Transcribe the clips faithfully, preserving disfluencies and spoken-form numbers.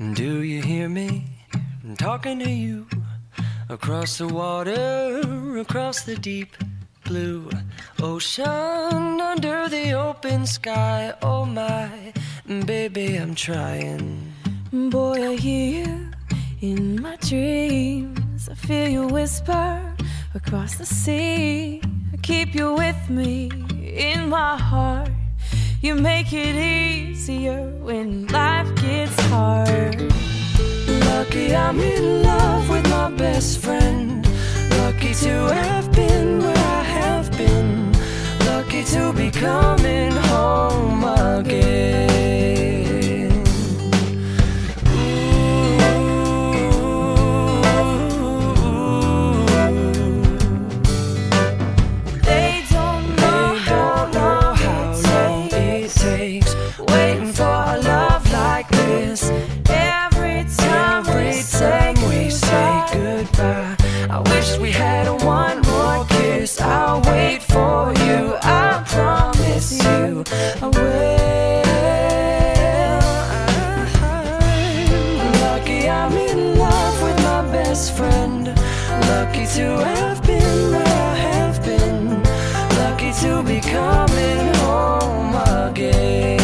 Do you hear me? I'm talking to you. Across the water, across the deep blue ocean, under the open sky. Oh my, baby, I'm trying. Boy, I hear you in my dreams. I feel you whisper across the sea. I keep you with me in my heart. You make it easier when life gets hard. Lucky I'm in love with my best friend. Lucky to have been where I have been. Lucky to be coming home again. They don't know how long it takes waiting for a love like this. Every time Every time we say goodbye, I wish we had one more kiss. I'll wait for you, I promise you I will. I'm lucky I'm in love with my best friend. Lucky to have been where I have been. Lucky to be coming home again.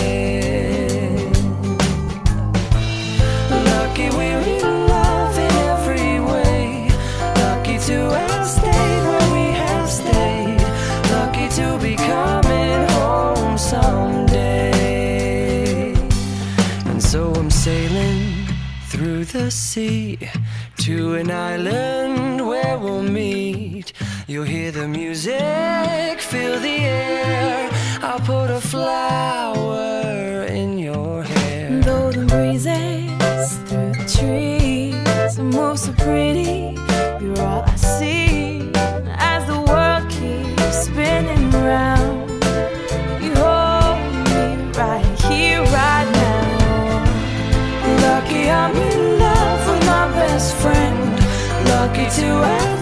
Lucky we're in love in every way. Lucky to have stayed where we have stayed. Lucky to be coming home someday. And so I'm sailing through the sea to an island where we'll meet. You'll hear the music, feel the air. I'll put a flower in your hair. Though the breezes through the trees move so pretty, you're all I see as the world keeps spinning round. You hold me right here, right now. Lucky I'm in love with my best friend. Lucky to have